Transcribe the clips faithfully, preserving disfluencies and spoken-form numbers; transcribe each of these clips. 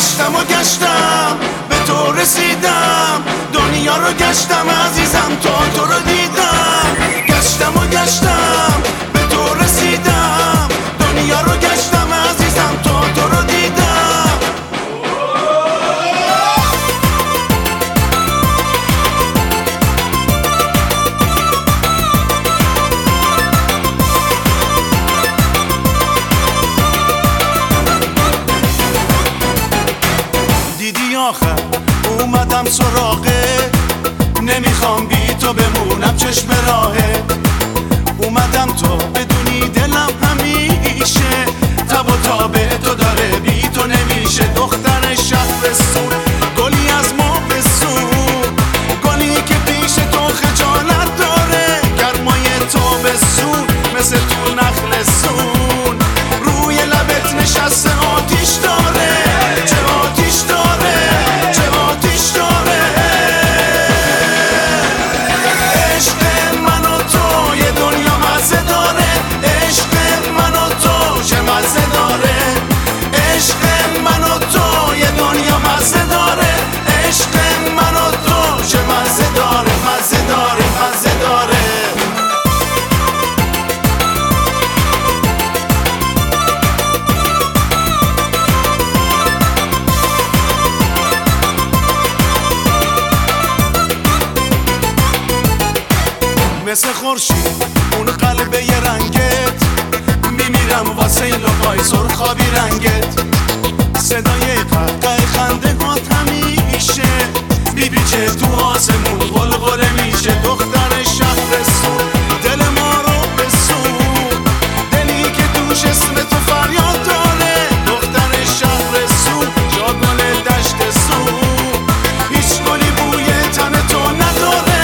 گشتم و گشتم به تو رسیدم، دنیا رو گشتم عزیزم تا تو رو دیدم. گشتم و گشتم به تو رسیدم، دنیا رو گشتم عزیزم تا تو رو دیدم. دیدی آخر اومدم سراغه، نمیخوام بی تو بمونم چشم راهه. اومدم تو بدونی دلم همیشه تب و تابه تو داره، بی تو نمیشه. دختر شهرستون گلی از ما بسون، گلی که پیش تو خجالت داره. گرمای تو بسون مثل تو نخل سون، روی لبت نشسته آتیش داره. چه آتیش داره، چه آتیش داره. عشق من و تو یه دنیا مزه داره، عشق من و تو چه مزه داره. عشق من و تو یه دنیا مزه داره، عشق من و تو چه مزه داره، مزه داره، مزه داره. مثل خورشید اون قلب یه رنگت، میمیرم واسه لبای سرخابی رنگت. صدای قهقه خنده هات همیشه، بی بی چه تو آسمون غلغله میشه. دختر شهرستون دل ما رو بسون، دلی که توش اسم تو فریاد داره. دختر شهرستون جا گل دشت سون، هیچ گلی بوی تن تو نداره.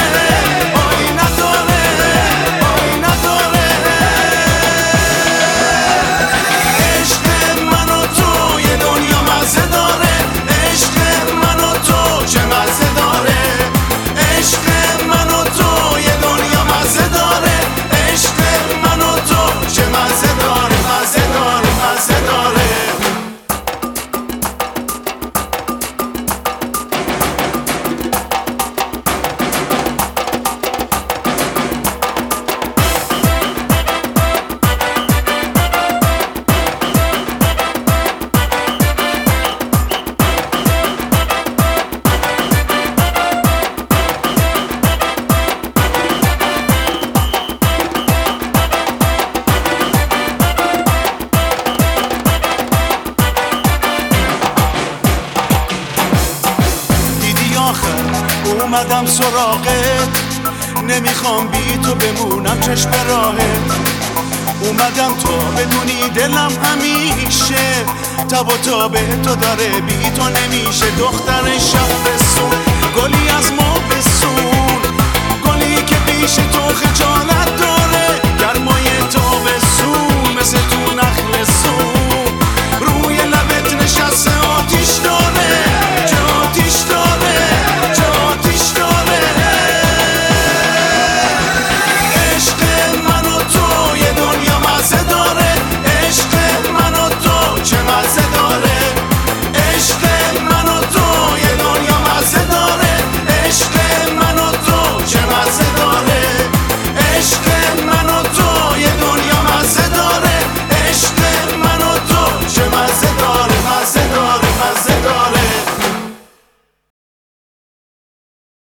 اومدم سراغت، نمیخوام بی تو بمونم چشم راهت. اومدم تو بدونی دلم همیشه تب و تابه تو داره، بی تو نمیشه. دختر شهرستون گلی از ما بسون، گلی که پیش تو خجالت داره. گرمای